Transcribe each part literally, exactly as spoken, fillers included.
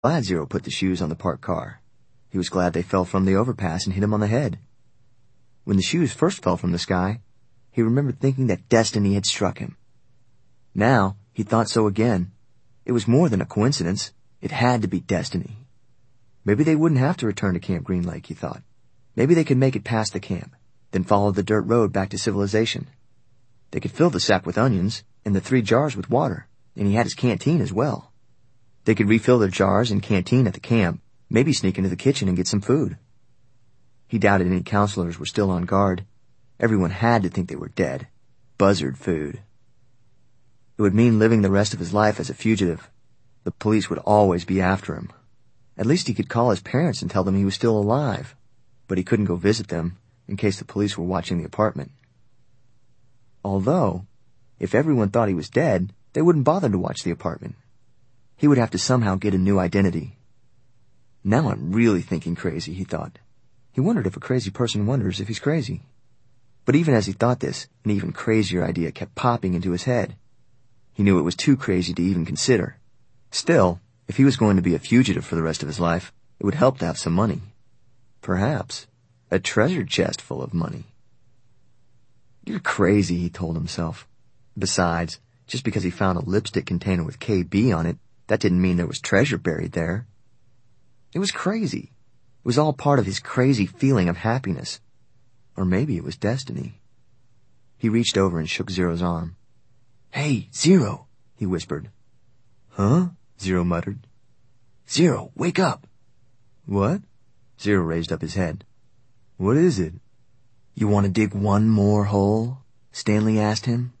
glad Zero put the shoes on the parked car. He was glad they fell from the overpass and hit him on the head. When the shoes first fell from the sky, he remembered thinking that destiny had struck him. Now, he thought so again. It was more than a coincidence. It had to be destiny. Maybe they wouldn't have to return to Camp Green Lake, he thought. Maybe they could make it past the camp, then follow the dirt road back to civilization. They could fill the sack with onions and the three jars with water, and he had his canteen as well. They could refill their jars and canteen at the camp, maybe sneak into the kitchen and get some food. He doubted any counselors were still on guard. Everyone had to think they were dead. Buzzard food. It would mean living the rest of his life as a fugitive. The police would always be after him. At least he could call his parents and tell them he was still alive, but he couldn't go visit them in case the police were watching the apartment. Although, if everyone thought he was dead, they wouldn't bother to watch the apartment. He would have to somehow get a new identity. Now I'm really thinking crazy, he thought. He wondered if a crazy person wonders if he's crazy. But even as he thought this, an even crazier idea kept popping into his head. He knew it was too crazy to even consider. Still, if he was going to be a fugitive for the rest of his life, it would help to have some money. Perhaps a treasure chest full of money. You're crazy, he told himself. Besides, just because he found a lipstick container with K B on it, that didn't mean there was treasure buried there. It was crazy. It was all part of his crazy feeling of happiness. Or maybe it was destiny. He reached over and shook Zero's arm. "Hey, Zero," he whispered. "Huh?" Zero muttered. "Zero, wake up." "What?" Zero raised up his head. "What is it?" "You want to dig one more hole?" Stanley asked him.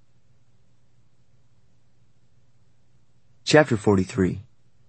Chapter forty-three.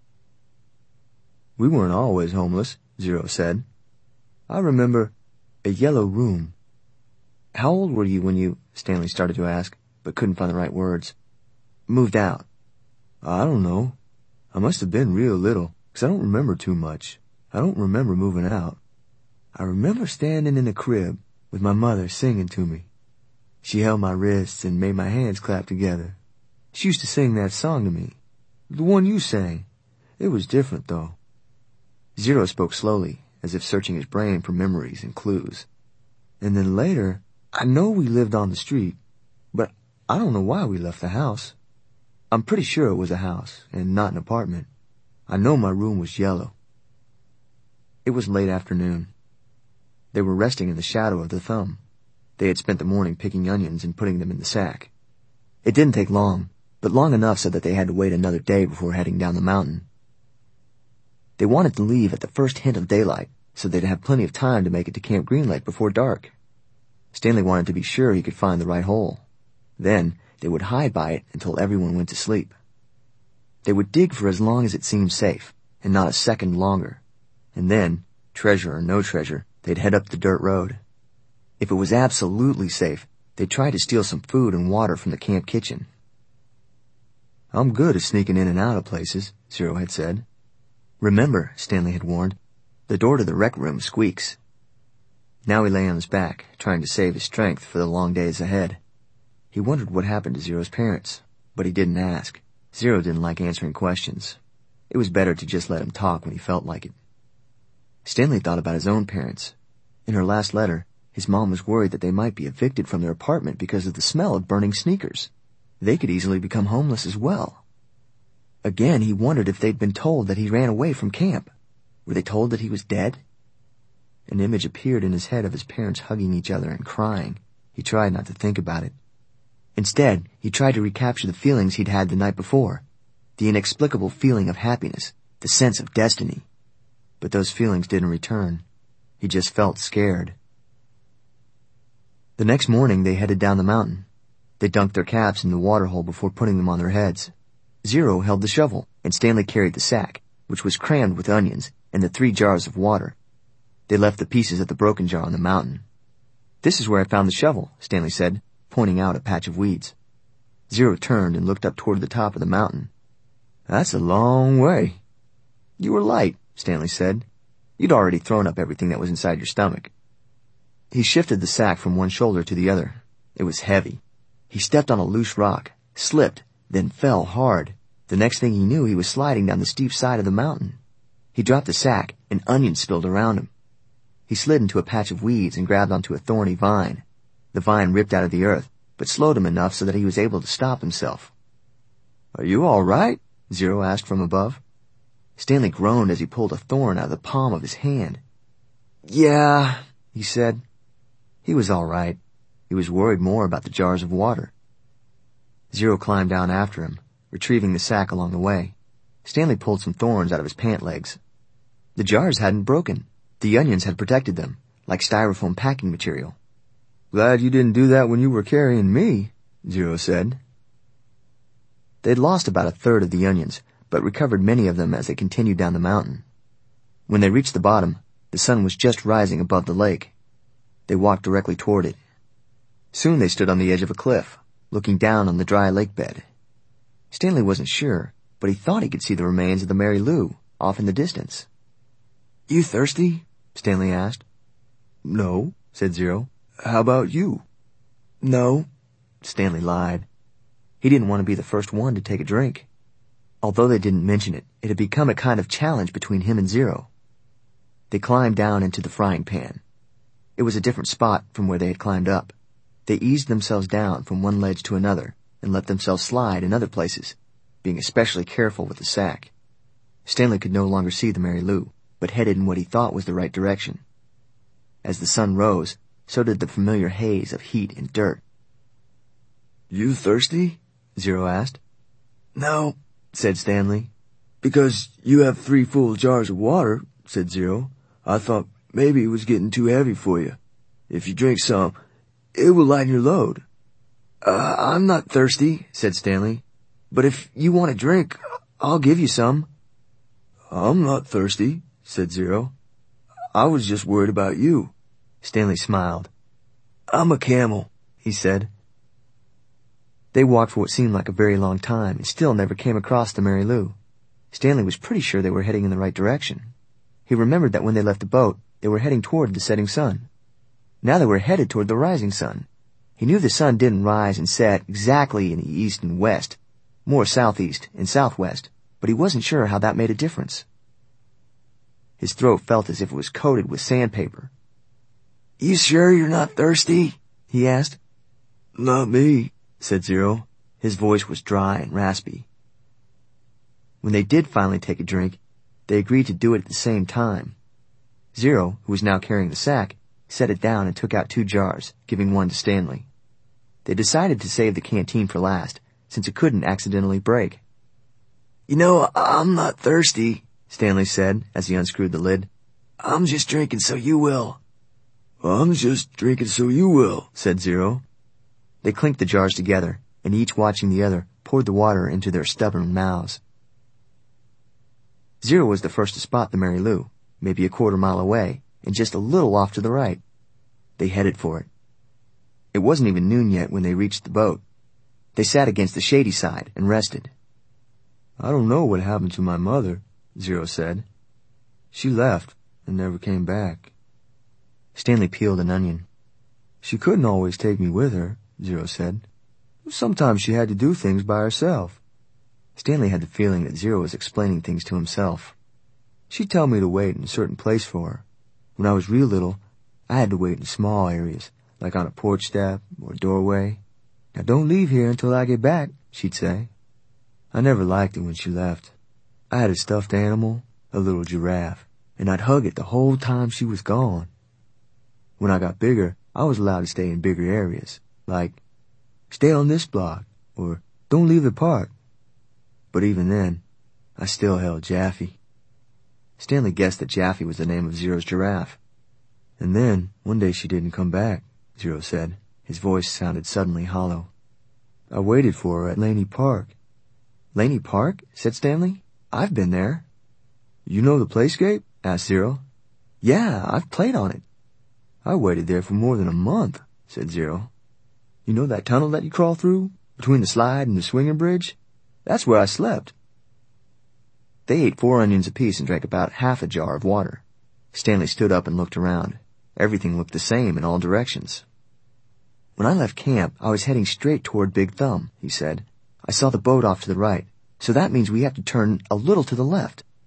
"We weren't always homeless," Zero said. "I remember a yellow room." "How old were you when you," Stanley started to ask, but couldn't find the right words, "moved out?" "I don't know. I must have been real little, 'cause I don't remember too much. I don't remember moving out. I remember standing in the crib with my mother singing to me. She held my wrists and made my hands clap together. She used to sing that song to me. The one you sang. It was different, though." Zero spoke slowly, as if searching his brain for memories and clues. "And then later, I know we lived on the street, but I don't know why we left the house. I'm pretty sure it was a house, and not an apartment. I know my room was yellow." It was late afternoon. They were resting in the shadow of the thumb. They had spent the morning picking onions and putting them in the sack. It didn't take long, but long enough so that they had to wait another day before heading down the mountain. They wanted to leave at the first hint of daylight, so they'd have plenty of time to make it to Camp Green Lake before dark. Stanley wanted to be sure he could find the right hole. Then they would hide by it until everyone went to sleep. They would dig for as long as it seemed safe, and not a second longer. And then, treasure or no treasure, they'd head up the dirt road. If it was absolutely safe, they'd try to steal some food and water from the camp kitchen. "I'm good at sneaking in and out of places," Zero had said. "Remember," Stanley had warned, "the door to the rec room squeaks." Now he lay on his back, trying to save his strength for the long days ahead. He wondered what happened to Zero's parents, but he didn't ask. Zero didn't like answering questions. It was better to just let him talk when he felt like it. Stanley thought about his own parents. In her last letter, his mom was worried that they might be evicted from their apartment because of the smell of burning sneakers. They could easily become homeless as well. Again, he wondered if they'd been told that he ran away from camp. Were they told that he was dead? An image appeared in his head of his parents hugging each other and crying. He tried not to think about it. Instead, he tried to recapture the feelings he'd had the night before. The inexplicable feeling of happiness, the sense of destiny. But those feelings didn't return. He just felt scared. The next morning, they headed down the mountain. They dunked their caps in the water hole before putting them on their heads. Zero held the shovel, and Stanley carried the sack, which was crammed with onions, and the three jars of water. They left the pieces of the broken jar on the mountain. "This is where I found the shovel," Stanley said, pointing out a patch of weeds. Zero turned and looked up toward the top of the mountain. "That's a long way." "You were light," Stanley said. "You'd already thrown up everything that was inside your stomach." He shifted the sack from one shoulder to the other. It was heavy. He stepped on a loose rock, slipped, then fell hard. The next thing he knew, he was sliding down the steep side of the mountain. He dropped the sack, and onions spilled around him. He slid into a patch of weeds and grabbed onto a thorny vine. The vine ripped out of the earth, but slowed him enough so that he was able to stop himself. "Are you all right?" Zero asked from above. Stanley groaned as he pulled a thorn out of the palm of his hand. "Yeah," he said. He was all right. He was worried more about the jars of water. Zero climbed down after him, retrieving the sack along the way. Stanley pulled some thorns out of his pant legs. The jars hadn't broken. The onions had protected them, like styrofoam packing material. "Glad you didn't do that when you were carrying me," Zero said. They'd lost about a third of the onions, but recovered many of them as they continued down the mountain. When they reached the bottom, the sun was just rising above the lake. They walked directly toward it. Soon they stood on the edge of a cliff, looking down on the dry lake bed. Stanley wasn't sure, but he thought he could see the remains of the Mary Lou off in the distance. "You thirsty?" Stanley asked. "No," said Zero. "How about you?" "No," Stanley lied. He didn't want to be the first one to take a drink. Although they didn't mention it, it had become a kind of challenge between him and Zero. They climbed down into the frying pan. It was a different spot from where they had climbed up. They eased themselves down from one ledge to another and let themselves slide in other places, being especially careful with the sack. Stanley could no longer see the Mary Lou, but headed in what he thought was the right direction. As the sun rose, so did the familiar haze of heat and dirt. "You thirsty?" Zero asked. "No," said Stanley. "Because you have three full jars of water," said Zero. "I thought maybe it was getting too heavy for you. If you drink some, it will lighten your load." Uh, "I'm not thirsty," said Stanley. "But if you want a drink, I'll give you some." "I'm not thirsty," said Zero. "I was just worried about you." Stanley smiled. "I'm a camel," he said. They walked for what seemed like a very long time and still never came across the Mary Lou. Stanley was pretty sure they were heading in the right direction. He remembered that when they left the boat, they were heading toward the setting sun. Now they were headed toward the rising sun. He knew the sun didn't rise and set exactly in the east and west, more southeast and southwest, but he wasn't sure how that made a difference. His throat felt as if it was coated with sandpaper. "You sure you're not thirsty?" he asked. "Not me," said Zero. His voice was dry and raspy. When they did finally take a drink, they agreed to do it at the same time. Zero, who was now carrying the sack, set it down and took out two jars, giving one to Stanley. They decided to save the canteen for last, since it couldn't accidentally break. "You know, I'm not thirsty," Stanley said as he unscrewed the lid. "I'm just drinking so you will." "I'm just drinking so you will," said Zero. They clinked the jars together, and each watching the other poured the water into their stubborn mouths. Zero was the first to spot the Mary Lou, maybe a quarter mile away, and just a little off to the right. They headed for it. It wasn't even noon yet when they reached the boat. They sat against the shady side and rested. "I don't know what happened to my mother," Zero said. "She left and never came back." Stanley peeled an onion. "She couldn't always take me with her," Zero said. "Sometimes she had to do things by herself." Stanley had the feeling that Zero was explaining things to himself. "She'd tell me to wait in a certain place for her. When I was real little, I had to wait in small areas, like on a porch step or a doorway. 'Now don't leave here until I get back,' she'd say. I never liked it when she left. I had a stuffed animal, a little giraffe, and I'd hug it the whole time she was gone. When I got bigger, I was allowed to stay in bigger areas, like, stay on this block, or don't leave the park. But even then, I still held Jaffe." Stanley guessed that Jaffe was the name of Zero's giraffe. "And then, one day she didn't come back," Zero said. His voice sounded suddenly hollow. "I waited for her at Laney Park." "Laney Park?" said Stanley. "I've been there." "You know the playscape?" asked Zero. "Yeah, I've played on it." "I waited there for more than a month," said Zero. "You know that tunnel that you crawl through, between the slide and the swinging bridge? That's where I slept." They ate four onions apiece and drank about half a jar of water. Stanley stood up and looked around. Everything looked the same in all directions. "When I left camp, I was heading straight toward Big Thumb," he said. "I saw the boat off to the right, so that means we have to turn a little to the left."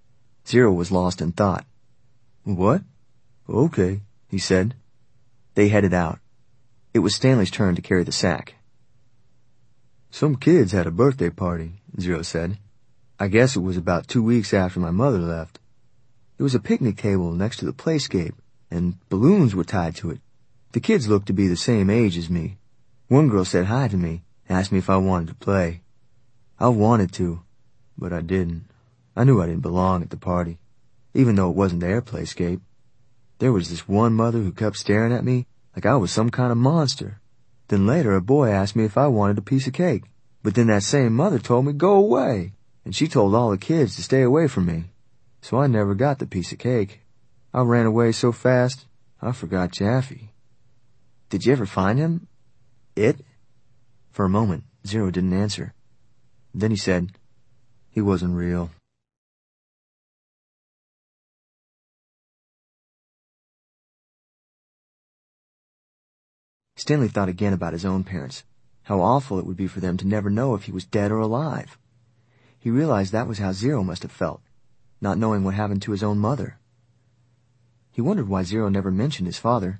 Zero was lost in thought. What? Okay, he said. They headed out. It was Stanley's turn to carry the sack. Some kids had a birthday party, Zero said. I guess it was about two weeks after my mother left. There was a picnic table next to the playscape, and balloons were tied to it. The kids looked to be the same age as me. One girl said hi to me, asked me if I wanted to play. I wanted to, but I didn't. I knew I didn't belong at the party, even though it wasn't their playscape. There was this one mother who kept staring at me like I was some kind of monster. Then later a boy asked me if I wanted a piece of cake, but then that same mother told me go away, and she told all the kids to stay away from me. So I never got the piece of cake. I ran away so fast, I forgot Jaffe. Did you ever find him? It? For a moment, Zero didn't answer. Then he said, he wasn't real. Stanley thought again about his own parents, how awful it would be for them to never know if he was dead or alive. He realized that was how Zero must have felt, not knowing what happened to his own mother. He wondered why Zero never mentioned his father.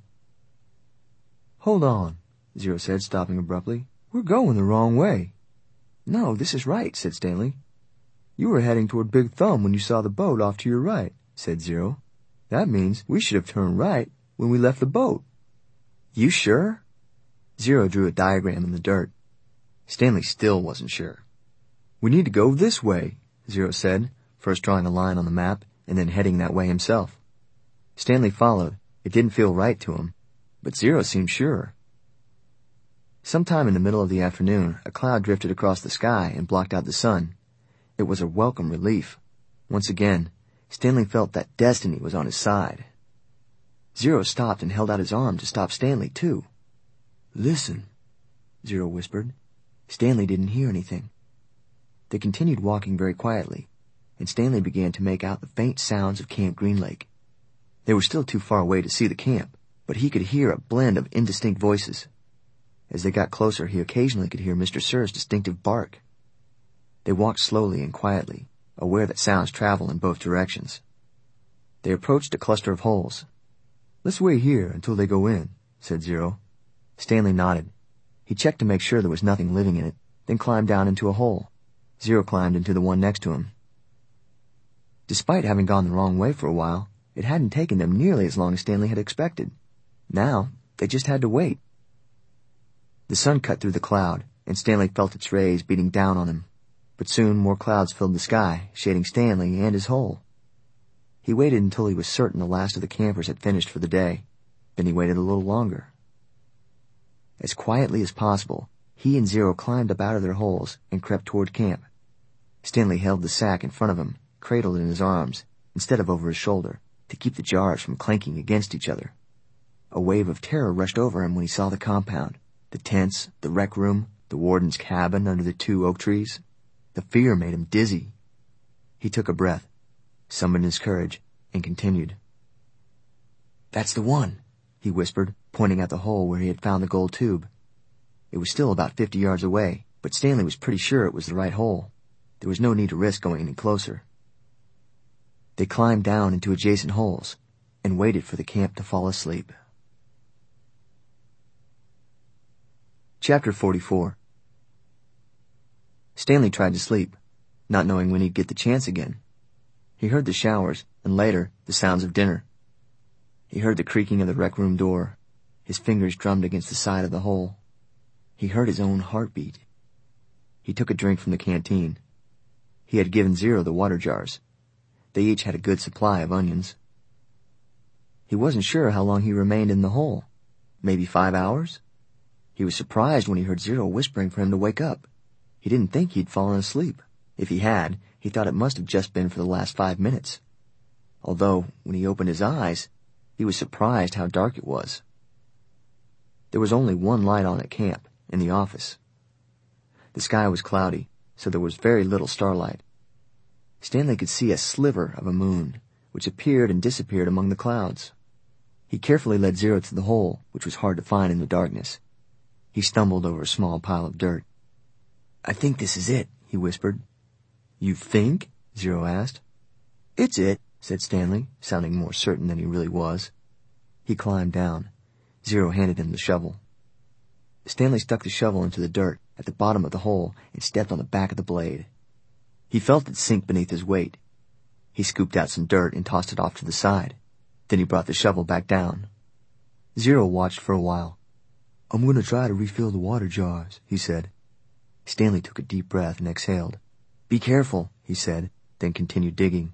Hold on, Zero said, stopping abruptly. We're going the wrong way. No, this is right, said Stanley. You were heading toward Big Thumb when you saw the boat off to your right, said Zero. That means we should have turned right when we left the boat. You sure? Zero drew a diagram in the dirt. Stanley still wasn't sure. We need to go this way, Zero said, first drawing a line on the map and then heading that way himself. Stanley followed. It didn't feel right to him, but Zero seemed sure. Sometime in the middle of the afternoon, a cloud drifted across the sky and blocked out the sun. It was a welcome relief. Once again, Stanley felt that destiny was on his side. Zero stopped and held out his arm to stop Stanley, too. Listen, Zero whispered. Stanley didn't hear anything. They continued walking very quietly, and Stanley began to make out the faint sounds of Camp Green Lake. They were still too far away to see the camp, but he could hear a blend of indistinct voices. As they got closer, he occasionally could hear Mister Sir's distinctive bark. They walked slowly and quietly, aware that sounds travel in both directions. They approached a cluster of holes. Let's wait here until they go in, said Zero. Stanley nodded. He checked to make sure there was nothing living in it, then climbed down into a hole. Zero climbed into the one next to him. Despite having gone the wrong way for a while, it hadn't taken them nearly as long as Stanley had expected. Now, they just had to wait. The sun cut through the cloud, and Stanley felt its rays beating down on him. But soon more clouds filled the sky, shading Stanley and his hole. He waited until he was certain the last of the campers had finished for the day. Then he waited a little longer. As quietly as possible, he and Zero climbed up out of their holes and crept toward camp. Stanley held the sack in front of him, cradled in his arms, instead of over his shoulder, to keep the jars from clanking against each other. A wave of terror rushed over him when he saw the compound, the tents, the rec room, the warden's cabin under the two oak trees. The fear made him dizzy. He took a breath, summoned his courage, and continued. That's the one, he whispered, pointing at the hole where he had found the gold tube. It was still about fifty yards away, but Stanley was pretty sure it was the right hole. There was no need to risk going any closer. They climbed down into adjacent holes and waited for the camp to fall asleep. Chapter forty-four. Stanley tried to sleep, not knowing when he'd get the chance again. He heard the showers, and later, the sounds of dinner. He heard the creaking of the rec room door. His fingers drummed against the side of the hole. He heard his own heartbeat. He took a drink from the canteen. He had given Zero the water jars. They each had a good supply of onions. He wasn't sure how long he remained in the hole. Maybe five hours? He was surprised when he heard Zero whispering for him to wake up. He didn't think he'd fallen asleep. If he had, he thought it must have just been for the last five minutes. Although, when he opened his eyes, he was surprised how dark it was. There was only one light on at camp, in the office. The sky was cloudy, so there was very little starlight. Stanley could see a sliver of a moon, which appeared and disappeared among the clouds. He carefully led Zero to the hole, which was hard to find in the darkness. He stumbled over a small pile of dirt. I think this is it, he whispered. You think? Zero asked. It's it, said Stanley, sounding more certain than he really was. He climbed down. Zero handed him the shovel. Stanley stuck the shovel into the dirt at the bottom of the hole and stepped on the back of the blade. He felt it sink beneath his weight. He scooped out some dirt and tossed it off to the side. Then he brought the shovel back down. Zero watched for a while. I'm going to try to refill the water jars, he said. Stanley took a deep breath and exhaled. Be careful, he said, then continued digging.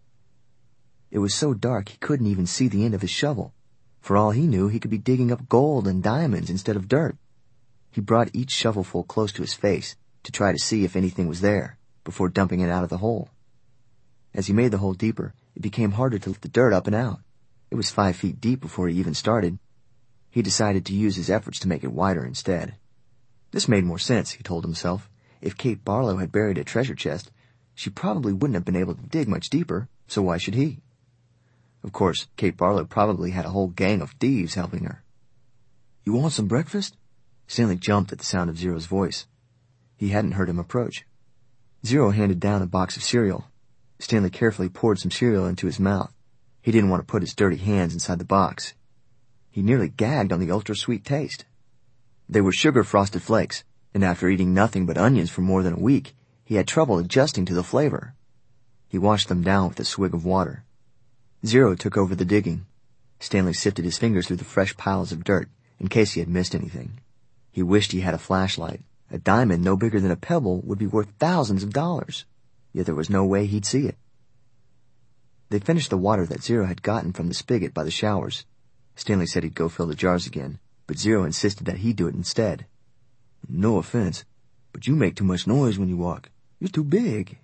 It was so dark he couldn't even see the end of his shovel. For all he knew, he could be digging up gold and diamonds instead of dirt. He brought each shovelful close to his face to try to see if anything was there before dumping it out of the hole. As he made the hole deeper, it became harder to lift the dirt up and out. It was five feet deep before he even started. He decided to use his efforts to make it wider instead. This made more sense, he told himself. If Kate Barlow had buried a treasure chest, she probably wouldn't have been able to dig much deeper, so why should he? Of course, Kate Barlow probably had a whole gang of thieves helping her. You want some breakfast? Stanley jumped at the sound of Zero's voice. He hadn't heard him approach. Zero handed down a box of cereal. Stanley carefully poured some cereal into his mouth. He didn't want to put his dirty hands inside the box. He nearly gagged on the ultra-sweet taste. They were sugar-frosted flakes, and after eating nothing but onions for more than a week, he had trouble adjusting to the flavor. He washed them down with a swig of water. Zero took over the digging. Stanley sifted his fingers through the fresh piles of dirt in case he had missed anything. He wished he had a flashlight. A diamond no bigger than a pebble would be worth thousands of dollars, yet there was no way he'd see it. They finished the water that Zero had gotten from the spigot by the showers. Stanley said he'd go fill the jars again, but Zero insisted that he do it instead. No offense, but you make too much noise when you walk. You're too big.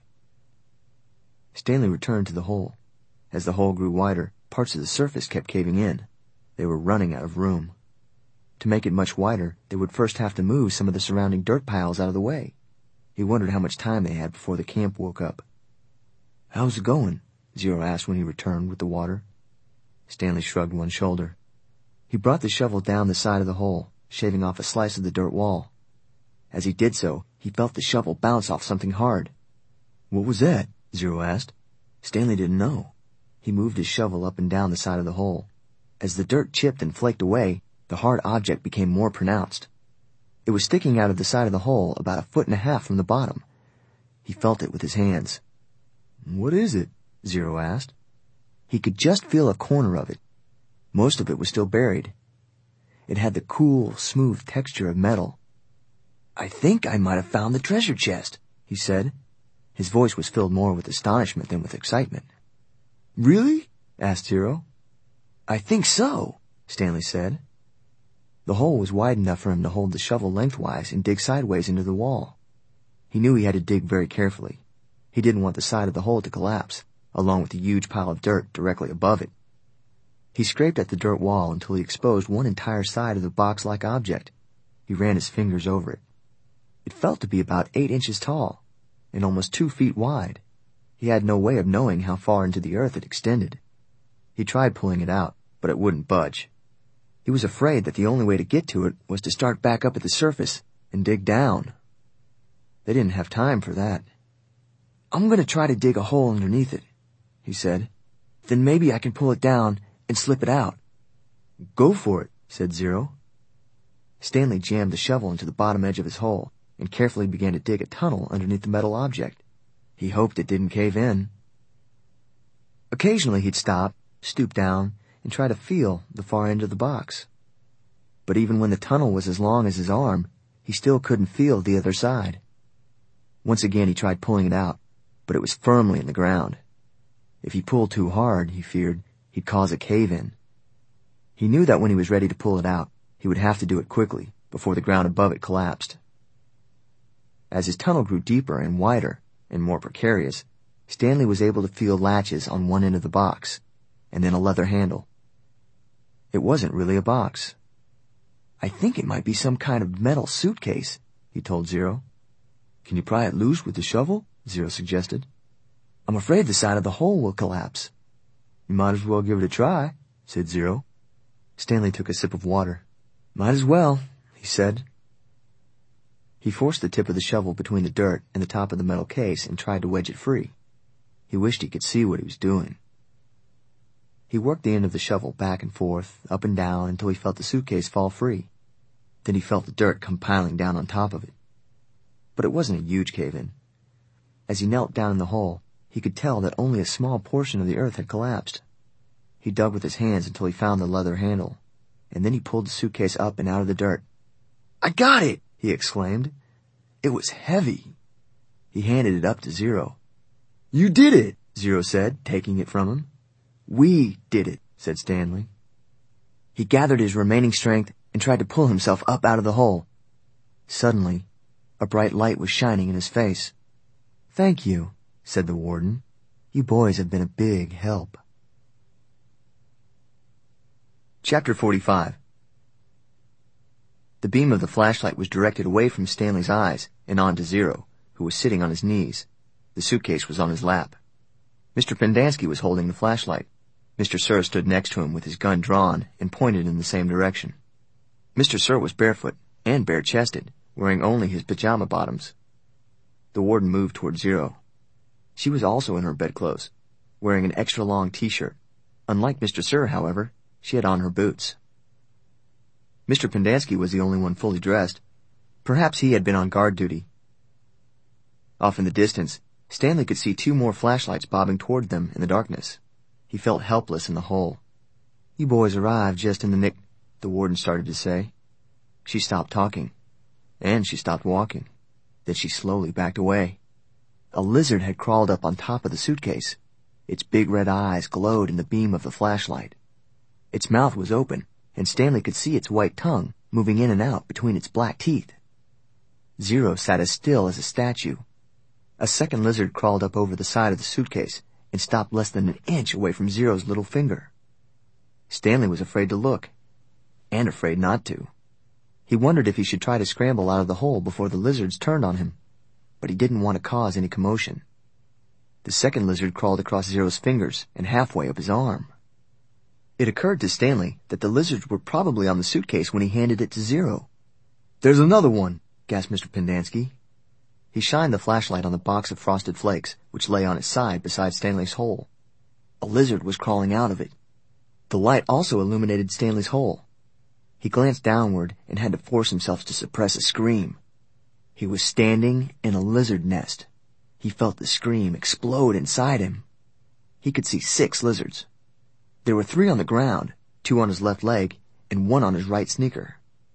Stanley returned to the hole. As the hole grew wider, parts of the surface kept caving in. They were running out of room. To make it much wider, they would first have to move some of the surrounding dirt piles out of the way. He wondered how much time they had before the camp woke up. How's it going? Zero asked when he returned with the water. Stanley shrugged one shoulder. He brought the shovel down the side of the hole, shaving off a slice of the dirt wall. As he did so, he felt the shovel bounce off something hard. What was that? Zero asked. Stanley didn't know. He moved his shovel up and down the side of the hole. As the dirt chipped and flaked away, the hard object became more pronounced. It was sticking out of the side of the hole about a foot and a half from the bottom. He felt it with his hands. What is it? Zero asked. He could just feel a corner of it. Most of it was still buried. It had the cool, smooth texture of metal. I think I might have found the treasure chest, he said. His voice was filled more with astonishment than with excitement. Really? Asked Zero. I think so, Stanley said. The hole was wide enough for him to hold the shovel lengthwise and dig sideways into the wall. He knew he had to dig very carefully. He didn't want the side of the hole to collapse, along with the huge pile of dirt directly above it. He scraped at the dirt wall until he exposed one entire side of the box-like object. He ran his fingers over it. It felt to be about eight inches tall and almost two feet wide. He had no way of knowing how far into the earth it extended. He tried pulling it out, but it wouldn't budge. He was afraid that the only way to get to it was to start back up at the surface and dig down. They didn't have time for that. I'm going to try to dig a hole underneath it, he said. Then maybe I can pull it down and slip it out. Go for it, said Zero. Stanley jammed the shovel into the bottom edge of his hole and carefully began to dig a tunnel underneath the metal object. He hoped it didn't cave in. Occasionally he'd stop, stoop down, and try to feel the far end of the box. But even when the tunnel was as long as his arm, he still couldn't feel the other side. Once again he tried pulling it out, but it was firmly in the ground. If he pulled too hard, he feared, he'd cause a cave-in. He knew that when he was ready to pull it out, he would have to do it quickly, before the ground above it collapsed. As his tunnel grew deeper and wider, and more precarious, Stanley was able to feel latches on one end of the box, and then a leather handle. It wasn't really a box. I think it might be some kind of metal suitcase, he told Zero. Can you pry it loose with the shovel? Zero suggested. I'm afraid the side of the hole will collapse. You might as well give it a try, said Zero. Stanley took a sip of water. Might as well, he said. He forced the tip of the shovel between the dirt and the top of the metal case and tried to wedge it free. He wished he could see what he was doing. He worked the end of the shovel back and forth, up and down, until he felt the suitcase fall free. Then he felt the dirt come piling down on top of it. But it wasn't a huge cave-in. As he knelt down in the hole, he could tell that only a small portion of the earth had collapsed. He dug with his hands until he found the leather handle, and then he pulled the suitcase up and out of the dirt. "I got it!" he exclaimed. It was heavy. He handed it up to Zero. "You did it," Zero said, taking it from him. "We did it," said Stanley. He gathered his remaining strength and tried to pull himself up out of the hole. Suddenly, a bright light was shining in his face. "Thank you," said the warden. "You boys have been a big help." Chapter forty-five. The beam of the flashlight was directed away from Stanley's eyes and on to Zero, who was sitting on his knees. The suitcase was on his lap. Mister Pendanski was holding the flashlight. Mister Sir stood next to him with his gun drawn and pointed in the same direction. Mister Sir was barefoot and bare-chested, wearing only his pajama bottoms. The warden moved toward Zero. She was also in her bedclothes, wearing an extra-long T-shirt. Unlike Mister Sir, however, she had on her boots. Mister Pendanski was the only one fully dressed. Perhaps he had been on guard duty. Off in the distance, Stanley could see two more flashlights bobbing toward them in the darkness. He felt helpless in the hole. "You boys arrived just in the nick," the warden started to say. She stopped talking, and she stopped walking. Then she slowly backed away. A lizard had crawled up on top of the suitcase. Its big red eyes glowed in the beam of the flashlight. Its mouth was open, and Stanley could see its white tongue moving in and out between its black teeth. Zero sat as still as a statue. A second lizard crawled up over the side of the suitcase and stopped less than an inch away from Zero's little finger. Stanley was afraid to look, and afraid not to. He wondered if he should try to scramble out of the hole before the lizards turned on him, but he didn't want to cause any commotion. The second lizard crawled across Zero's fingers and halfway up his arm. It occurred to Stanley that the lizards were probably on the suitcase when he handed it to Zero. "There's another one," gasped Mister Pendanski. He shined the flashlight on the box of Frosted Flakes, which lay on its side beside Stanley's hole. A lizard was crawling out of it. The light also illuminated Stanley's hole. He glanced downward and had to force himself to suppress a scream. He was standing in a lizard nest. He felt the scream explode inside him. He could see six lizards. There were three on the ground, two on his left leg, and one on his right sneaker.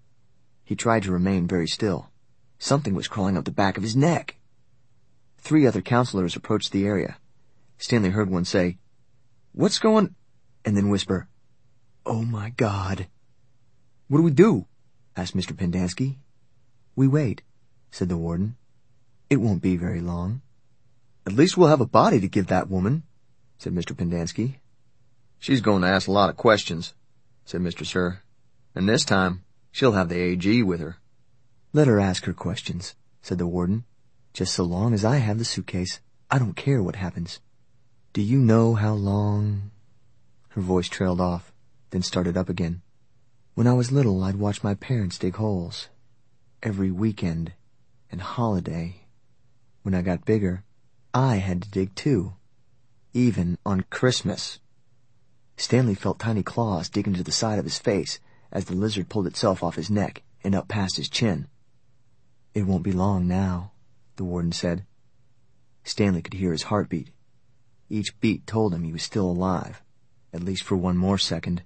He tried to remain very still. Something was crawling up the back of his neck. Three other counselors approached the area. Stanley heard one say, "What's going—" and then whisper, "Oh my God." "What do we do?" asked Mister Pendanski. "We wait," said the warden. "It won't be very long." "At least we'll have a body to give that woman," said Mister Pendanski. "She's going to ask a lot of questions," said Mister Sir. "And this time, she'll have the A G with her." "Let her ask her questions," said the warden. "Just so long as I have the suitcase, I don't care what happens. Do you know how long—" Her voice trailed off, then started up again. "When I was little, I'd watch my parents dig holes. Every weekend and holiday. When I got bigger, I had to dig too. Even on Christmas." Stanley felt tiny claws dig into the side of his face as the lizard pulled itself off his neck and up past his chin. "It won't be long now," the warden said. Stanley could hear his heartbeat. Each beat told him he was still alive, at least for one more second.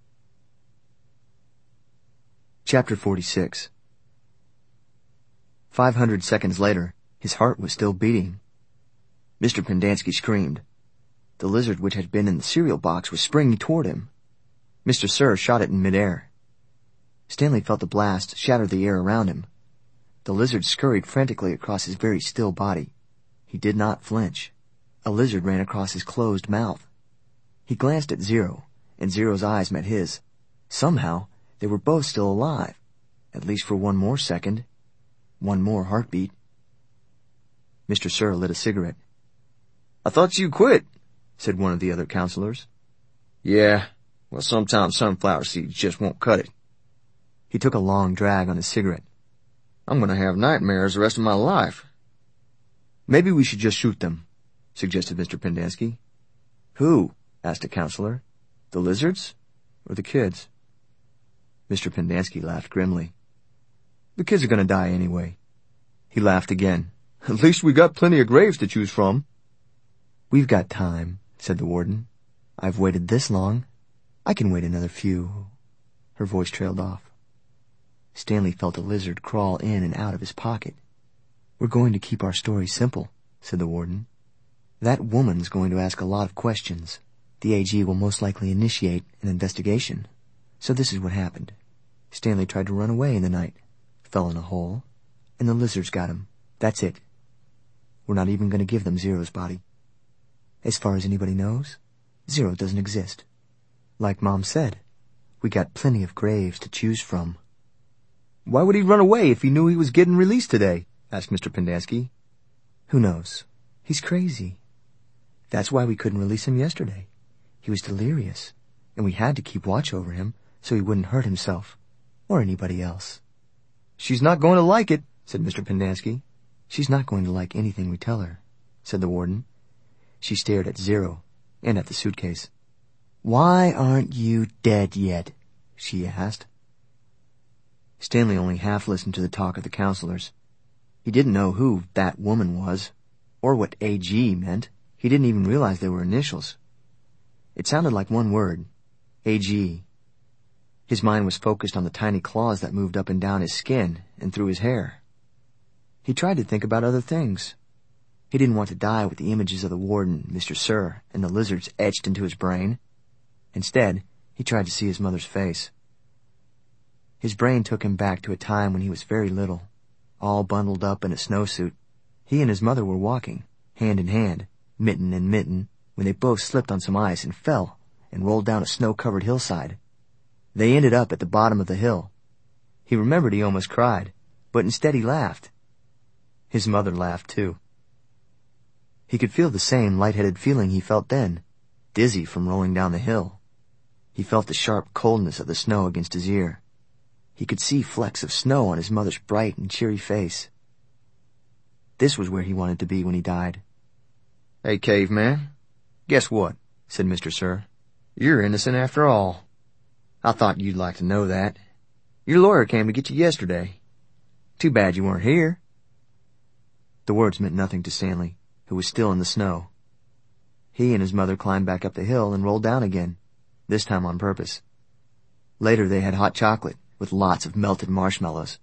Chapter forty-six. Five hundred seconds later, his heart was still beating. Mister Pendanski screamed. The lizard which had been in the cereal box was springing toward him. Mister Sir shot it in midair. Stanley felt the blast shatter the air around him. The lizard scurried frantically across his very still body. He did not flinch. A lizard ran across his closed mouth. He glanced at Zero, and Zero's eyes met his. Somehow, they were both still alive, at least for one more second. One more heartbeat. Mister Sir lit a cigarette. "I thought you quit," said one of the other counselors. "Yeah, well, sometimes sunflower seeds just won't cut it." He took a long drag on his cigarette. "I'm going to have nightmares the rest of my life." "Maybe we should just shoot them," suggested Mister Pendanski. Who? Asked a counselor. The lizards or the kids? Mister Pendanski laughed grimly. The kids are going to die anyway. He laughed again. At least we got plenty of graves to choose from. We've got time, said the warden. I've waited this long. I can wait another few. Her voice trailed off. Stanley felt a lizard crawl in and out of his pocket. We're going to keep our story simple, said the warden. That woman's going to ask a lot of questions. The A G will most likely initiate an investigation. So this is what happened. Stanley tried to run away in the night, fell in a hole, and the lizards got him. That's it. We're not even going to give them Zero's body. As far as anybody knows, Zero doesn't exist. Like Mom said, we got plenty of graves to choose from. Why would he run away if he knew he was getting released today? Asked Mister Pendanski. Who knows? He's crazy. That's why we couldn't release him yesterday. He was delirious, and we had to keep watch over him so he wouldn't hurt himself or anybody else. She's not going to like it, said Mister Pendanski. She's not going to like anything we tell her, said the warden. She stared at Zero and at the suitcase. Why aren't you dead yet? She asked. Stanley only half listened to the talk of the counselors. He didn't know who that woman was, or what A G meant. He didn't even realize they were initials. It sounded like one word, A G. His mind was focused on the tiny claws that moved up and down his skin and through his hair. He tried to think about other things. He didn't want to die with the images of the warden, Mister Sir, and the lizards etched into his brain. Instead, he tried to see his mother's face. His brain took him back to a time when he was very little, all bundled up in a snowsuit. He and his mother were walking, hand in hand, mitten in mitten, when they both slipped on some ice and fell and rolled down a snow-covered hillside. They ended up at the bottom of the hill. He remembered he almost cried, but instead he laughed. His mother laughed, too. He could feel the same lightheaded feeling he felt then, dizzy from rolling down the hill. He felt the sharp coldness of the snow against his ear. He could see flecks of snow on his mother's bright and cheery face. This was where he wanted to be when he died. Hey, caveman. Guess what? Said Mister Sir. You're innocent after all. I thought you'd like to know that. Your lawyer came to get you yesterday. Too bad you weren't here. The words meant nothing to Stanley, who was still in the snow. He and his mother climbed back up the hill and rolled down again, this time on purpose. Later they had hot chocolate with lots of melted marshmallows.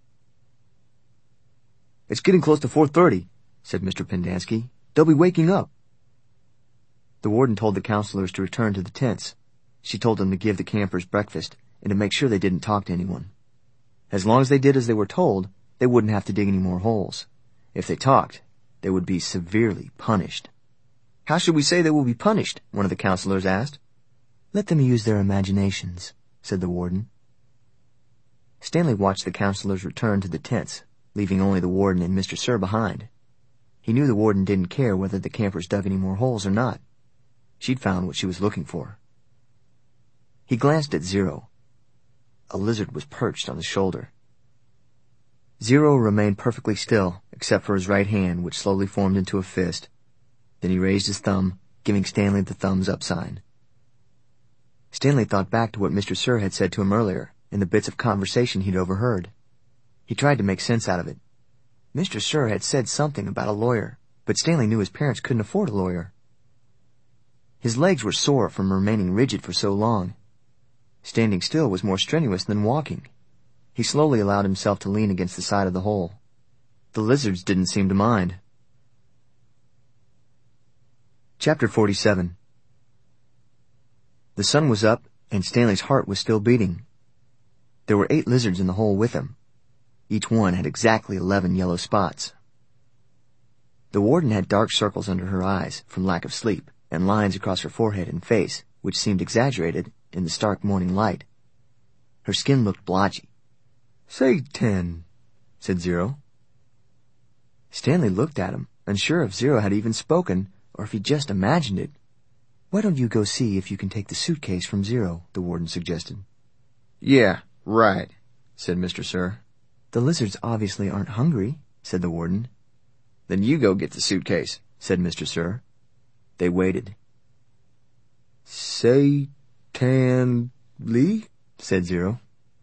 It's getting close to four thirty, said Mister Pendanski. They'll be waking up. The warden told the counselors to return to the tents. She told them to give the campers breakfast and to make sure they didn't talk to anyone. As long as they did as they were told, they wouldn't have to dig any more holes. If they talked, they would be severely punished. How should we say they will be punished? One of the counselors asked. Let them use their imaginations, said the warden. Stanley watched the counselors return to the tents, leaving only the warden and Mister Sir behind. He knew the warden didn't care whether the campers dug any more holes or not. She'd found what she was looking for. He glanced at Zero. A lizard was perched on his shoulder. Zero remained perfectly still, except for his right hand, which slowly formed into a fist. Then he raised his thumb, giving Stanley the thumbs up sign. Stanley thought back to what Mister Sir had said to him earlier, and the bits of conversation he'd overheard. He tried to make sense out of it. Mister Sir had said something about a lawyer, but Stanley knew his parents couldn't afford a lawyer. His legs were sore from remaining rigid for so long. Standing still was more strenuous than walking. He slowly allowed himself to lean against the side of the hole. The lizards didn't seem to mind. Chapter forty-seven. The sun was up, and Stanley's heart was still beating. There were eight lizards in the hole with him. Each one had exactly eleven yellow spots. The warden had dark circles under her eyes from lack of sleep, and lines across her forehead and face, which seemed exaggerated in the stark morning light. Her skin looked blotchy. Say ten, said Zero. Stanley looked at him, unsure if Zero had even spoken, or if he just imagined it. Why don't you go see if you can take the suitcase from Zero, the warden suggested. Yeah, right, said Mister Sir. The lizards obviously aren't hungry, said the warden. Then you go get the suitcase, said Mister Sir, They waited. "Say-tan-lee?" said Zero.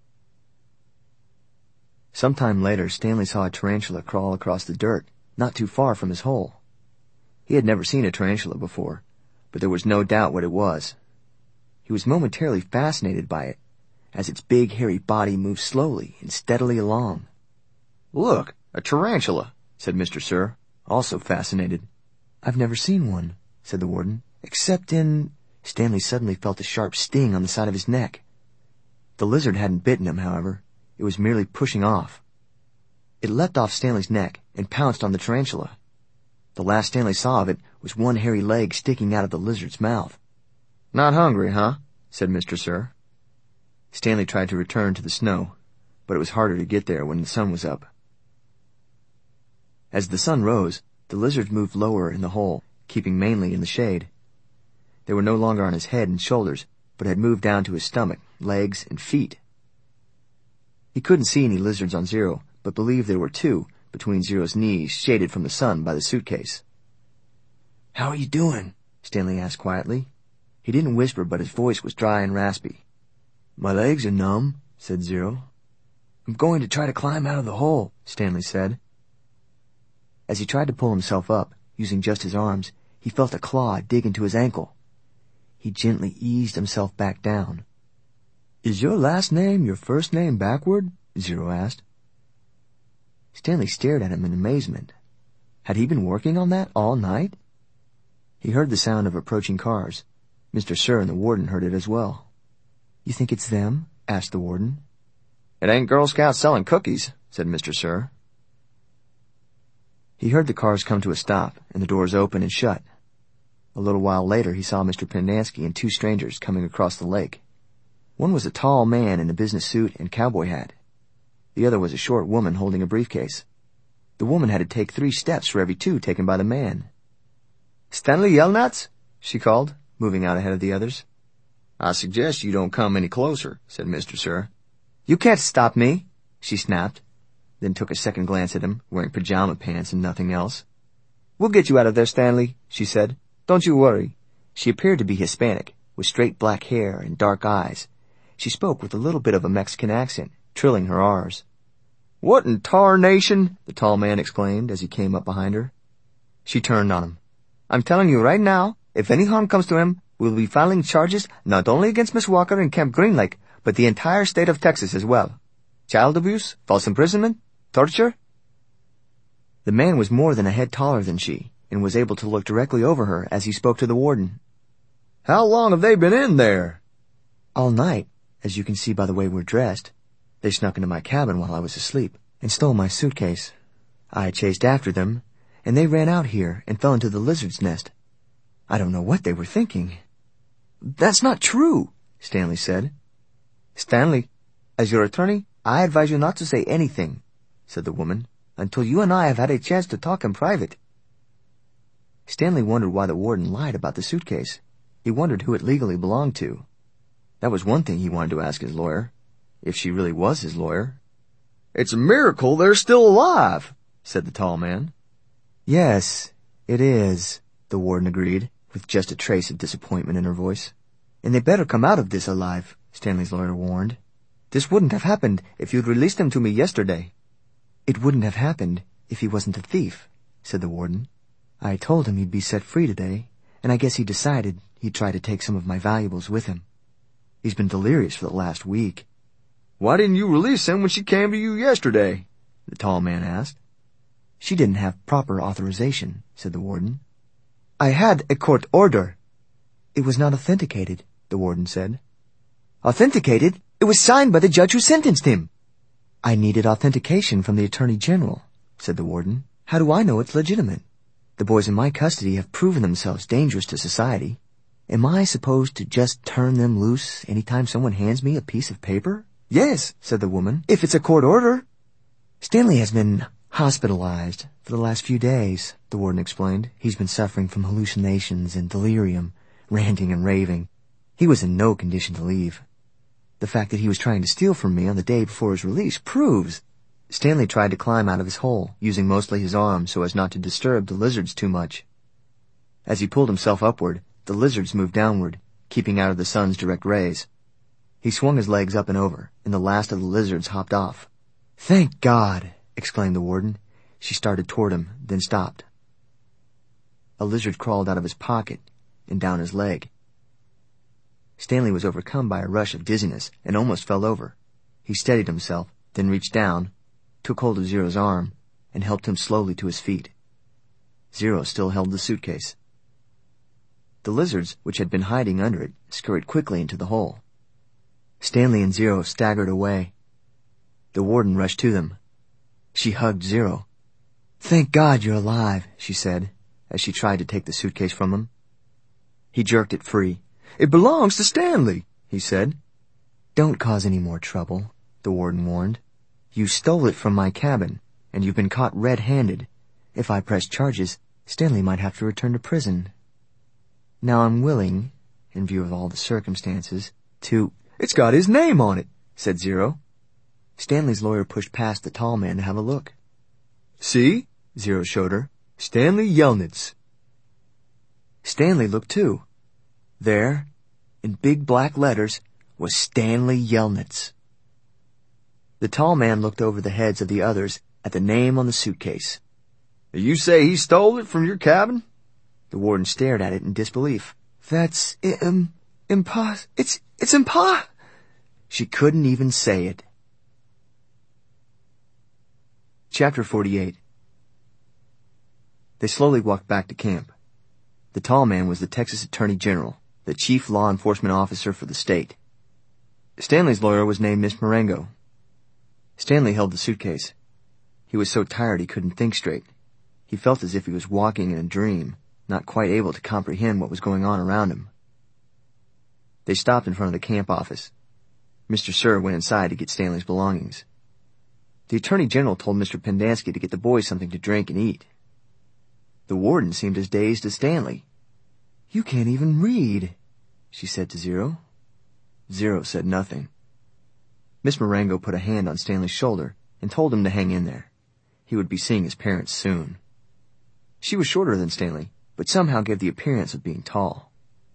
Sometime later, Stanley saw a tarantula crawl across the dirt, not too far from his hole. He had never seen a tarantula before, but there was no doubt what it was. He was momentarily fascinated by it, as its big, hairy body moved slowly and steadily along. "Look, a tarantula," said Mister Sir, also fascinated. "I've never seen one," said the warden, "except in—" Stanley suddenly felt a sharp sting on the side of his neck. The lizard hadn't bitten him, however. It was merely pushing off. It leapt off Stanley's neck and pounced on the tarantula. The last Stanley saw of it was one hairy leg sticking out of the lizard's mouth. "Not hungry, huh?" said Mister Sir. Stanley tried to return to the snow, but it was harder to get there when the sun was up. As the sun rose, the lizards moved lower in the hole, keeping mainly in the shade. They were no longer on his head and shoulders, but had moved down to his stomach, legs, and feet. He couldn't see any lizards on Zero, but believed there were two, between Zero's knees, shaded from the sun by the suitcase. "How are you doing?" Stanley asked quietly. He didn't whisper, but his voice was dry and raspy. "My legs are numb," said Zero. "I'm going to try to climb out of the hole," Stanley said. As he tried to pull himself up, using just his arms, he felt a claw dig into his ankle. He gently eased himself back down. "Is your last name your first name backward?" Zero asked. Stanley stared at him in amazement. Had he been working on that all night? He heard the sound of approaching cars. Mister Sir and the warden heard it as well. "You think it's them?" asked the warden. "It ain't Girl Scouts selling cookies," said Mister Sir. He heard the cars come to a stop, and the doors open and shut. A little while later, he saw Mister Pendanski and two strangers coming across the lake. One was a tall man in a business suit and cowboy hat. The other was a short woman holding a briefcase. The woman had to take three steps for every two taken by the man. "Stanley Yelnats?" she called, moving out ahead of the others. "I suggest you don't come any closer," said Mister Sir. "You can't stop me," she snapped, then took a second glance at him, wearing pajama pants and nothing else. "We'll get you out of there, Stanley," she said. "Don't you worry." She appeared to be Hispanic, with straight black hair and dark eyes. She spoke with a little bit of a Mexican accent, trilling her R's. "What in tarnation?" the tall man exclaimed as he came up behind her. She turned on him. "I'm telling you right now, if any harm comes to him, we'll be filing charges not only against Miss Walker and Camp Green Lake, but the entire state of Texas as well. Child abuse, false imprisonment, torture." The man was more than a head taller than she, and was able to look directly over her as he spoke to the warden. "How long have they been in there?" "All night, as you can see by the way we're dressed. They snuck into my cabin while I was asleep and stole my suitcase. I chased after them, and they ran out here and fell into the lizard's nest. I don't know what they were thinking." "That's not true," Stanley said. "Stanley, as your attorney, I advise you not to say anything," said the woman, "until you and I have had a chance to talk in private." Stanley wondered why the warden lied about the suitcase. He wondered who it legally belonged to. That was one thing he wanted to ask his lawyer, if she really was his lawyer. "It's a miracle they're still alive," said the tall man. "Yes, it is," the warden agreed, with just a trace of disappointment in her voice. "And they better come out of this alive," Stanley's lawyer warned. "This wouldn't have happened if you'd released him to me yesterday." "It wouldn't have happened if he wasn't a thief," said the warden. "I told him he'd be set free today, and I guess he decided he'd try to take some of my valuables with him. He's been delirious for the last week." "Why didn't you release him when she came to you yesterday?" the tall man asked. "She didn't have proper authorization," said the warden. "I had a court order." "It was not authenticated," the warden said. "Authenticated? It was signed by the judge who sentenced him." "I needed authentication from the Attorney General," said the warden. "How do I know it's legitimate? The boys in my custody have proven themselves dangerous to society. Am I supposed to just turn them loose any time someone hands me a piece of paper?" "Yes," said the woman, "if it's a court order." "Stanley has been hospitalized for the last few days," the warden explained. "He's been suffering from hallucinations and delirium, ranting and raving. He was in no condition to leave. The fact that he was trying to steal from me on the day before his release proves—" Stanley tried to climb out of his hole, using mostly his arms so as not to disturb the lizards too much. As he pulled himself upward, the lizards moved downward, keeping out of the sun's direct rays. He swung his legs up and over, and the last of the lizards hopped off. "Thank God!" exclaimed the warden. She started toward him, then stopped. A lizard crawled out of his pocket and down his leg. Stanley was overcome by a rush of dizziness and almost fell over. He steadied himself, then reached down, took hold of Zero's arm, and helped him slowly to his feet. Zero still held the suitcase. The lizards, which had been hiding under it, scurried quickly into the hole. Stanley and Zero staggered away. The warden rushed to them. She hugged Zero. "Thank God you're alive," she said, as she tried to take the suitcase from him. He jerked it free. "It belongs to Stanley," he said. "Don't cause any more trouble," the warden warned. "You stole it from my cabin, and you've been caught red-handed. If I press charges, Stanley might have to return to prison. Now I'm willing, in view of all the circumstances, to—" "It's got his name on it," said Zero. Stanley's lawyer pushed past the tall man to have a look. "See?" Zero showed her. "Stanley Yelnats." Stanley looked too. There, in big black letters, was Stanley Yelnats. The tall man looked over the heads of the others at the name on the suitcase. "You say he stole it from your cabin?" The warden stared at it in disbelief. "That's, um, impos... It's, it's impo... She couldn't even say it. Chapter forty-eight. They slowly walked back to camp. The tall man was the Texas Attorney General, the chief law enforcement officer for the state. Stanley's lawyer was named Miss Marengo. Stanley held the suitcase. He was so tired he couldn't think straight. He felt as if he was walking in a dream, not quite able to comprehend what was going on around him. They stopped in front of the camp office. Mister Sir went inside to get Stanley's belongings. The Attorney General told Mister Pendanski to get the boys something to drink and eat. The warden seemed as dazed as Stanley. "You can't even read," she said to Zero. Zero said nothing. Miss Marengo put a hand on Stanley's shoulder and told him to hang in there. He would be seeing his parents soon. She was shorter than Stanley, but somehow gave the appearance of being tall.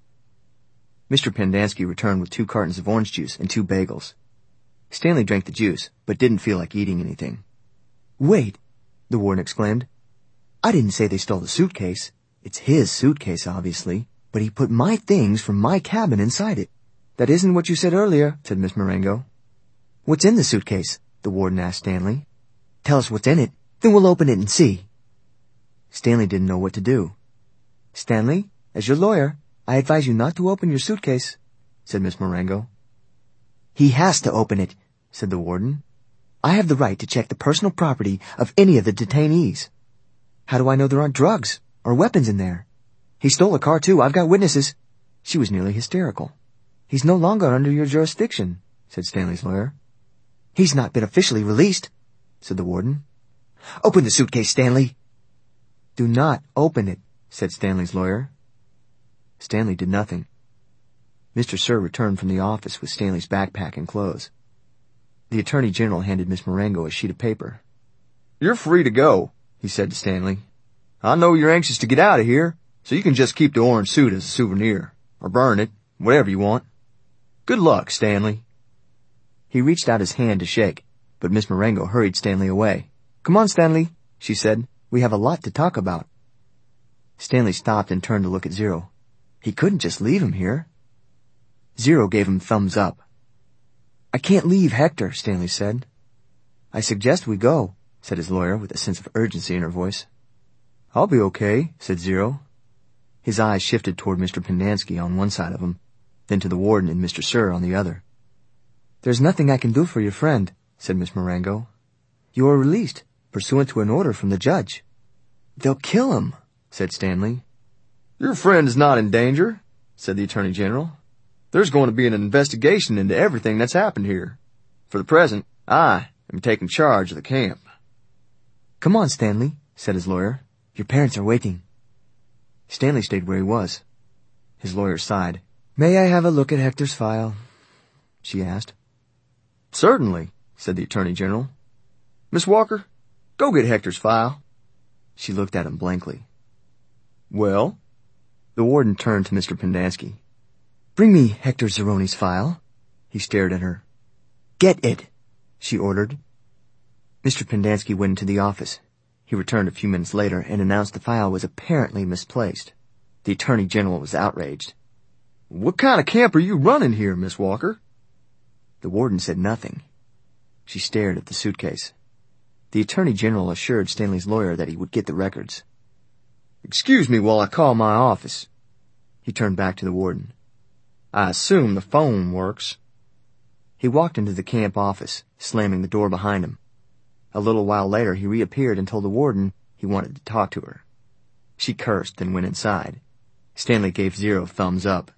Mister Pendanski returned with two cartons of orange juice and two bagels. Stanley drank the juice, but didn't feel like eating anything. "Wait," the warden exclaimed. "I didn't say they stole the suitcase. It's his suitcase, obviously, but he put my things from my cabin inside it." "That isn't what you said earlier," said Miss Marengo. "What's in the suitcase?" the warden asked Stanley. "Tell us what's in it, then we'll open it and see." Stanley didn't know what to do. "Stanley, as your lawyer, I advise you not to open your suitcase," said Miss Marengo. "He has to open it," said the warden. "I have the right to check the personal property of any of the detainees. How do I know there aren't drugs or weapons in there? He stole a car, too. I've got witnesses." She was nearly hysterical. "He's no longer under your jurisdiction," said Stanley's lawyer. "He's not been officially released," said the warden. "Open the suitcase, Stanley." "Do not open it," said Stanley's lawyer. Stanley did nothing. Mister Sir returned from the office with Stanley's backpack and clothes. The Attorney General handed Miss Marengo a sheet of paper. "You're free to go," he said to Stanley. "I know you're anxious to get out of here, so you can just keep the orange suit as a souvenir, or burn it, whatever you want. Good luck, Stanley." He reached out his hand to shake, but Miss Marengo hurried Stanley away. "Come on, Stanley," she said. "We have a lot to talk about." Stanley stopped and turned to look at Zero. He couldn't just leave him here. Zero gave him thumbs up. "I can't leave Hector," Stanley said. "I suggest we go," said his lawyer with a sense of urgency in her voice. "I'll be okay," said Zero. His eyes shifted toward Mister Pendanski on one side of him, then to the warden and Mister Sir on the other. "There's nothing I can do for your friend," said Miss Marengo. "You are released, pursuant to an order from the judge." "They'll kill him," said Stanley. "Your friend is not in danger," said the Attorney General. "There's going to be an investigation into everything that's happened here. For the present, I am taking charge of the camp." "Come on, Stanley," said his lawyer. "Your parents are waiting." Stanley stayed where he was. His lawyer sighed. "May I have a look at Hector's file?" she asked. "Certainly," said the Attorney General. "Miss Walker, go get Hector's file." She looked at him blankly. "Well?" The warden turned to Mister Pendanski. "Bring me Hector Zeroni's file." He stared at her. "Get it," she ordered. Mister Pendanski went into the office. He returned a few minutes later and announced the file was apparently misplaced. The Attorney General was outraged. "What kind of camp are you running here, Miss Walker?" The warden said nothing. She stared at the suitcase. The Attorney General assured Stanley's lawyer that he would get the records. "Excuse me while I call my office." He turned back to the warden. "I assume the phone works." He walked into the camp office, slamming the door behind him. A little while later he reappeared and told the warden he wanted to talk to her. She cursed and went inside. Stanley gave Zero thumbs up.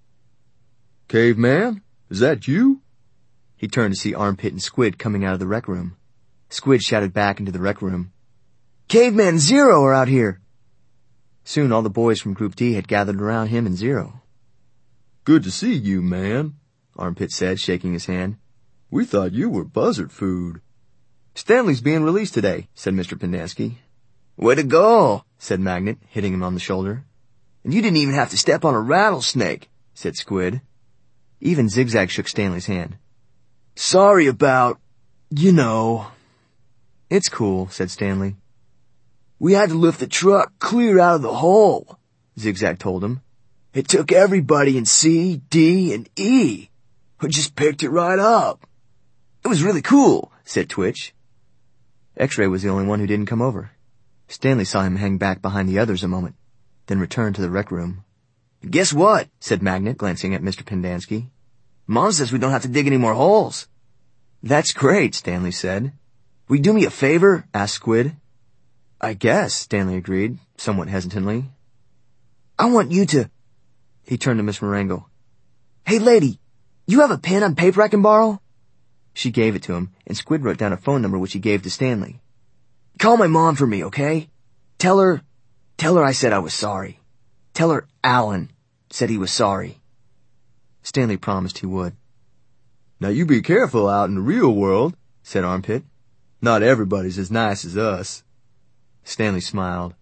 "Caveman, is that you?" He turned to see Armpit and Squid coming out of the rec room. Squid shouted back into the rec room, "Caveman and Zero are out here." Soon all the boys from Group D had gathered around him and Zero. "Good to see you, man," Armpit said, shaking his hand. "We thought you were buzzard food." "Stanley's being released today," said Mister Pendanski. "Way to go," said Magnet, hitting him on the shoulder. "And you didn't even have to step on a rattlesnake," said Squid. Even Zigzag shook Stanley's hand. "Sorry about, you know." "It's cool," said Stanley. "We had to lift the truck clear out of the hole," Zigzag told him. "It took everybody in C, D, and E. We just picked it right up." "It was really cool," said Twitch. X-Ray was the only one who didn't come over. Stanley saw him hang back behind the others a moment, then return to the rec room. "Guess what?" said Magnet, glancing at Mister Pendanski. "Mom says we don't have to dig any more holes." "That's great," Stanley said. "Will you do me a favor?" asked Squid. "I guess," Stanley agreed, somewhat hesitantly. "I want you to—" He turned to Miss Marengo. "Hey, lady, you have a pen and paper I can borrow?" She gave it to him, and Squid wrote down a phone number which he gave to Stanley. "Call my mom for me, okay? Tell her, tell her I said I was sorry. Tell her Alan said he was sorry." Stanley promised he would. "Now you be careful out in the real world," said Armpit. "Not everybody's as nice as us." Stanley smiled.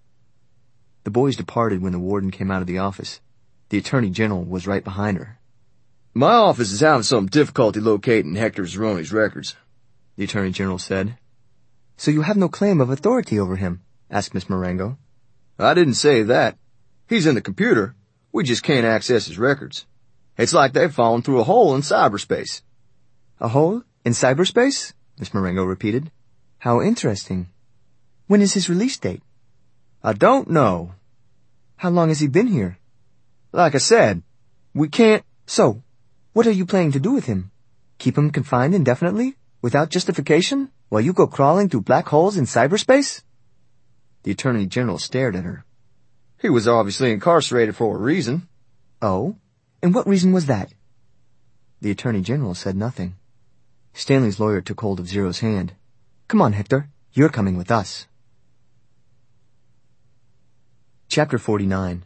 The boys departed when the warden came out of the office. The Attorney General was right behind her. "My office is having some difficulty locating Hector Zeroni's records," the Attorney General said. "So you have no claim of authority over him?" asked Miss Marengo. "I didn't say that. He's in the computer. We just can't access his records. It's like they've fallen through a hole in cyberspace." "A hole in cyberspace?" Miss Marengo repeated. "How interesting. When is his release date?" "I don't know." "How long has he been here?" "Like I said, we can't—" "So, what are you planning to do with him? Keep him confined indefinitely, without justification, while you go crawling through black holes in cyberspace?" The Attorney General stared at her. "He was obviously incarcerated for a reason." "Oh? And what reason was that?" The Attorney General said nothing. Stanley's lawyer took hold of Zero's hand. "Come on, Hector. You're coming with us." Chapter forty-nine.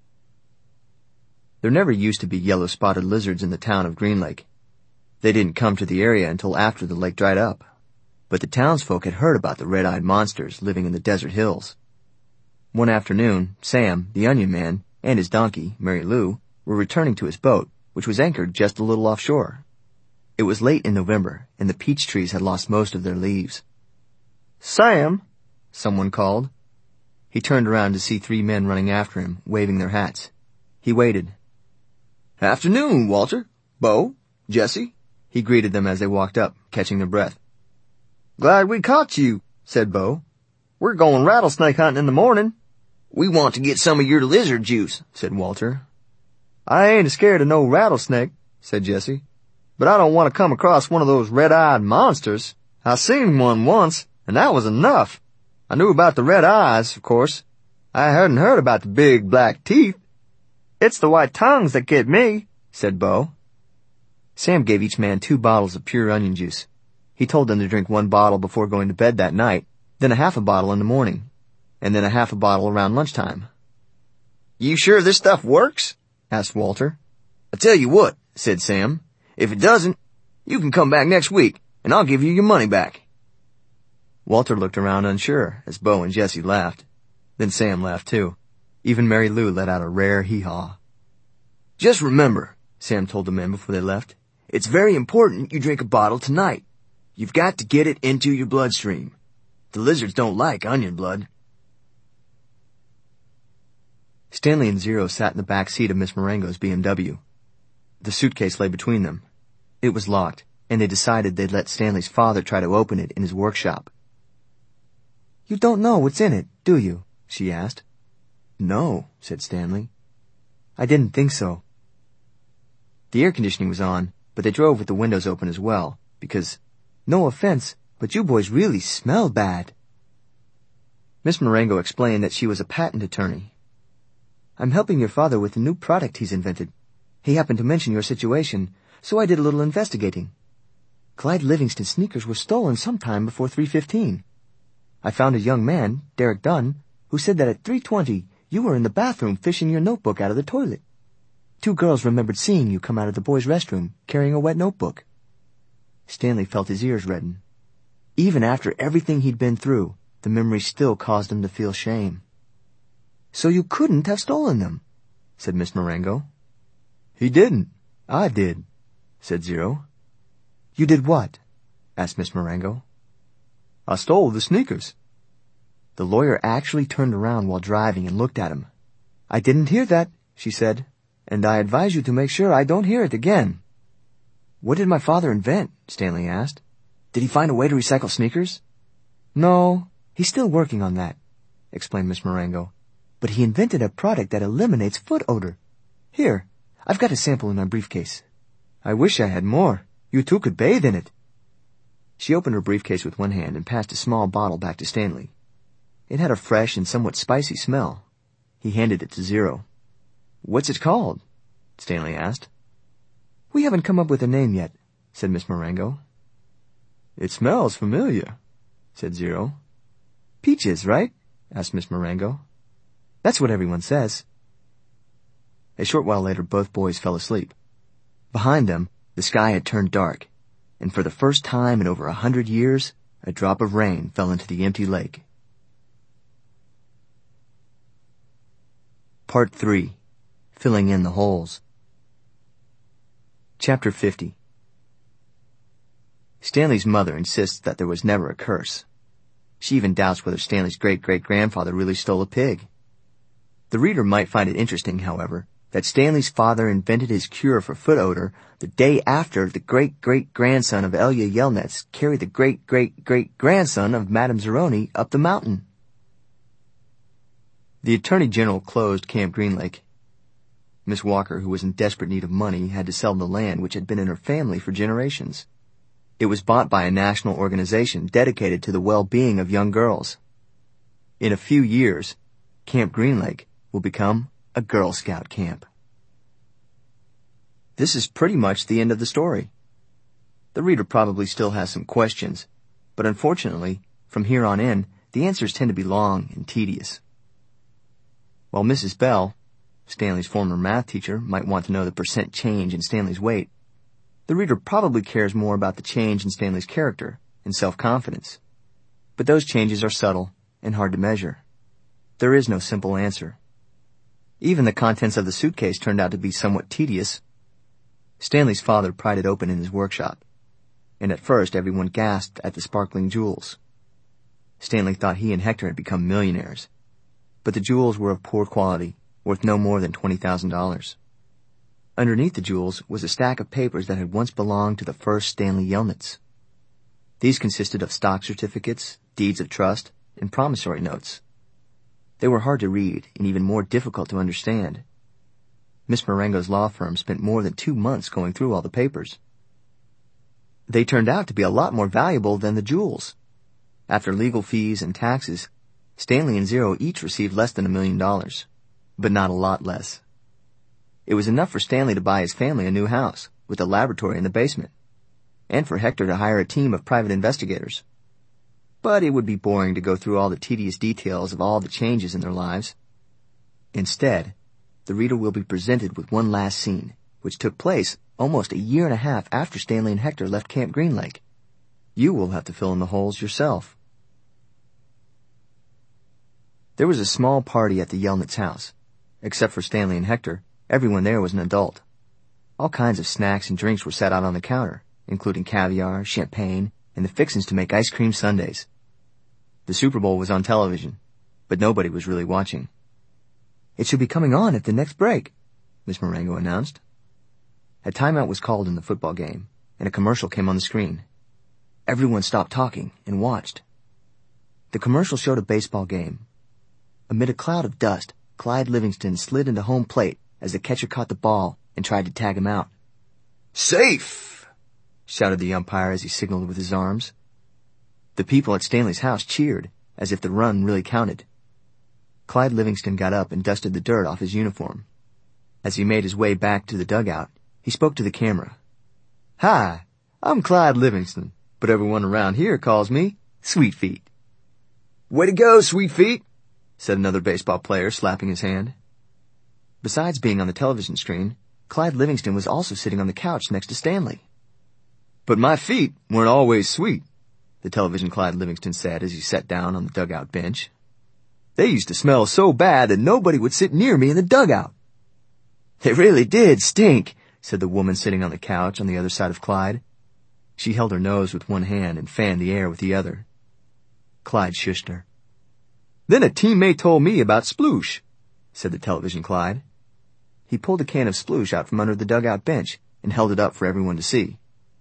There never used to be yellow-spotted lizards in the town of Green Lake. They didn't come to the area until after the lake dried up. But the townsfolk had heard about the red-eyed monsters living in the desert hills. One afternoon, Sam, the onion man, and his donkey, Mary Lou, were returning to his boat, which was anchored just a little offshore. It was late in November, and the peach trees had lost most of their leaves. "Sam," someone called. He turned around to see three men running after him, waving their hats. He waited. "Afternoon, Walter, Bo, Jesse," he greeted them as they walked up, catching their breath. "Glad we caught you," said Bo. "We're going rattlesnake hunting in the morning." "We want to get some of your lizard juice," said Walter. "I ain't scared of no rattlesnake," said Jesse. "But I don't want to come across one of those red-eyed monsters. I seen one once, and that was enough. I knew about the red eyes, of course. I hadn't heard about the big black teeth." "It's the white tongues that get me," said Bo. Sam gave each man two bottles of pure onion juice. He told them to drink one bottle before going to bed that night, then a half a bottle in the morning, and then a half a bottle around lunchtime. "You sure this stuff works?" asked Walter. "I tell you what," said Sam. "If it doesn't, you can come back next week, and I'll give you your money back." Walter looked around unsure as Bo and Jesse laughed. Then Sam laughed too. Even Mary Lou let out a rare hee-haw. "Just remember," Sam told the men before they left, "it's very important you drink a bottle tonight. You've got to get it into your bloodstream. The lizards don't like onion blood." Stanley and Zero sat in the back seat of Miss Marengo's B M W. The suitcase lay between them. It was locked, and they decided they'd let Stanley's father try to open it in his workshop. "You don't know what's in it, do you?" she asked. "No," said Stanley. "I didn't think so." The air conditioning was on, but they drove with the windows open as well, because, no offense, but you boys really smell bad. Miss Marengo explained that she was a patent attorney. "I'm helping your father with a new product he's invented. He happened to mention your situation, so I did a little investigating. Clyde Livingston sneakers were stolen sometime before three fifteen. I found a young man, Derek Dunn, who said that at three twenty you were in the bathroom fishing your notebook out of the toilet. Two girls remembered seeing you come out of the boys' restroom carrying a wet notebook." Stanley felt his ears redden. Even after everything he'd been through, the memory still caused him to feel shame. "So you couldn't have stolen them," said Miss Marengo. "He didn't. I did," said Zero. "You did what?" asked Miss Marengo. "I stole the sneakers." The lawyer actually turned around while driving and looked at him. "I didn't hear that," she said, "and I advise you to make sure I don't hear it again." "What did my father invent?" Stanley asked. "Did he find a way to recycle sneakers?" "No, he's still working on that," explained Miss Marengo. "But he invented a product that eliminates foot odor. Here, I've got a sample in my briefcase." "I wish I had more. You two could bathe in it." She opened her briefcase with one hand and passed a small bottle back to Stanley. It had a fresh and somewhat spicy smell. He handed it to Zero. "What's it called?" Stanley asked. "We haven't come up with a name yet," said Miss Marengo. "It smells familiar," said Zero. "Peaches, right?" asked Miss Marengo. "That's what everyone says." A short while later, both boys fell asleep. Behind them, the sky had turned dark, and for the first time in over a hundred years, a drop of rain fell into the empty lake. Part three. Filling in the holes. Chapter fifty. Stanley's mother insists that there was never a curse. She even doubts whether Stanley's great-great-grandfather really stole a pig. The reader might find it interesting, however, that Stanley's father invented his cure for foot odor the day after the great-great-grandson of Elia Yelnats carried the great-great-great-grandson of Madame Zeroni up the mountain. The Attorney General closed Camp Green Lake. Miss Walker, who was in desperate need of money, had to sell the land which had been in her family for generations. It was bought by a national organization dedicated to the well-being of young girls. In a few years, Camp Green Lake will become a Girl Scout camp. This is pretty much the end of the story. The reader probably still has some questions, but unfortunately, from here on in, the answers tend to be long and tedious. While Missus Bell, Stanley's former math teacher, might want to know the percent change in Stanley's weight, the reader probably cares more about the change in Stanley's character and self-confidence. But those changes are subtle and hard to measure. There is no simple answer. Even the contents of the suitcase turned out to be somewhat tedious. Stanley's father pried it open in his workshop, and at first everyone gasped at the sparkling jewels. Stanley thought he and Hector had become millionaires, but the jewels were of poor quality, worth no more than twenty thousand dollars. Underneath the jewels was a stack of papers that had once belonged to the first Stanley Yelnats. These consisted of stock certificates, deeds of trust, and promissory notes. They were hard to read and even more difficult to understand. Miss Marengo's law firm spent more than two months going through all the papers. They turned out to be a lot more valuable than the jewels. After legal fees and taxes, Stanley and Zero each received less than a million dollars, but not a lot less. It was enough for Stanley to buy his family a new house with a laboratory in the basement, and for Hector to hire a team of private investigators. But it would be boring to go through all the tedious details of all the changes in their lives. Instead, the reader will be presented with one last scene, which took place almost a year and a half after Stanley and Hector left Camp Green Lake. You will have to fill in the holes yourself. There was a small party at the Yelnats' house. Except for Stanley and Hector, everyone there was an adult. All kinds of snacks and drinks were set out on the counter, including caviar, champagne, and the fixings to make ice cream sundaes. The Super Bowl was on television, but nobody was really watching. "It should be coming on at the next break," Miss Marengo announced. A timeout was called in the football game, and a commercial came on the screen. Everyone stopped talking and watched. The commercial showed a baseball game. Amid a cloud of dust, Clyde Livingston slid into home plate as the catcher caught the ball and tried to tag him out. "Safe!" shouted the umpire as he signaled with his arms. The people at Stanley's house cheered, as if the run really counted. Clyde Livingston got up and dusted the dirt off his uniform. As he made his way back to the dugout, he spoke to the camera. "Hi, I'm Clyde Livingston, but everyone around here calls me Sweet Feet." "Way to go, Sweet Feet," said another baseball player, slapping his hand. Besides being on the television screen, Clyde Livingston was also sitting on the couch next to Stanley. "But my feet weren't always sweet," the television Clyde Livingston said as he sat down on the dugout bench. "They used to smell so bad that nobody would sit near me in the dugout." "They really did stink," said the woman sitting on the couch on the other side of Clyde. She held her nose with one hand and fanned the air with the other. Clyde shushed her. "Then a teammate told me about Sploosh," said the television Clyde. He pulled a can of Sploosh out from under the dugout bench and held it up for everyone to see.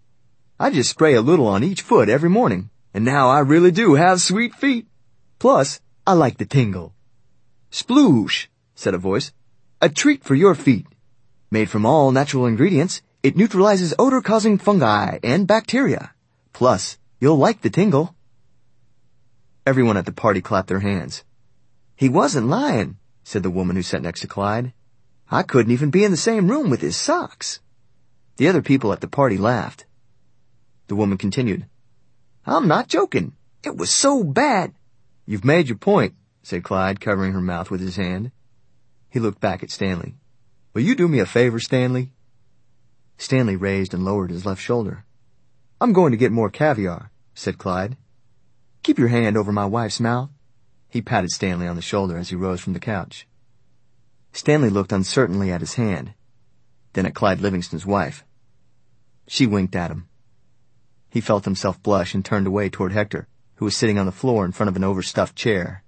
"I just spray a little on each foot every morning, and now I really do have sweet feet. Plus, I like the tingle." "Sploosh," said a voice. "A treat for your feet. Made from all natural ingredients, it neutralizes odor-causing fungi and bacteria. Plus, you'll like the tingle." Everyone at the party clapped their hands. "He wasn't lying," said the woman who sat next to Clyde. "I couldn't even be in the same room with his socks." The other people at the party laughed. The woman continued. "I'm not joking. It was so bad." "You've made your point," said Clyde, covering her mouth with his hand. He looked back at Stanley. "Will you do me a favor, Stanley?" Stanley raised and lowered his left shoulder. "I'm going to get more caviar," said Clyde. "Keep your hand over my wife's mouth." He patted Stanley on the shoulder as he rose from the couch. Stanley looked uncertainly at his hand, then at Clyde Livingston's wife. She winked at him. He felt himself blush and turned away toward Hector, who was sitting on the floor in front of an overstuffed chair.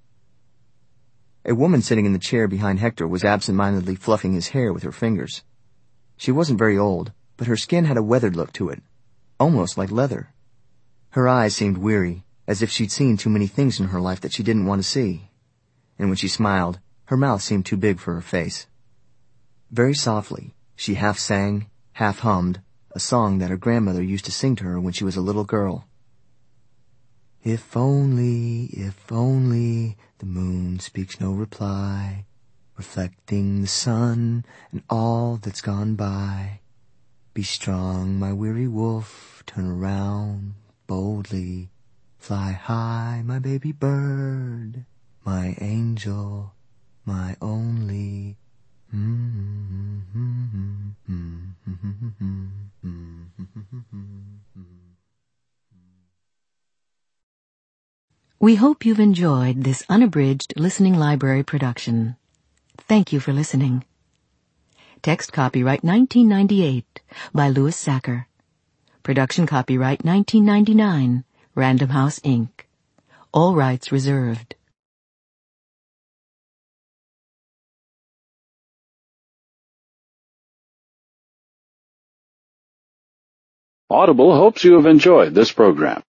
A woman sitting in the chair behind Hector was absent-mindedly fluffing his hair with her fingers. She wasn't very old, but her skin had a weathered look to it, almost like leather. Her eyes seemed weary, as if she'd seen too many things in her life that she didn't want to see. And when she smiled, her mouth seemed too big for her face. Very softly, she half sang, half hummed, a song that her grandmother used to sing to her when she was a little girl. "If only, if only, the moon speaks no reply, reflecting the sun and all that's gone by. Be strong, my weary wolf, turn around boldly, fly high, my baby bird, my angel, my only." We hope you've enjoyed this unabridged listening library production. Thank you for listening. Text copyright nineteen ninety-eight by Louis Sacker. Production copyright nineteen ninety-nine, Random House, Incorporated. All rights reserved. Audible hopes you have enjoyed this program.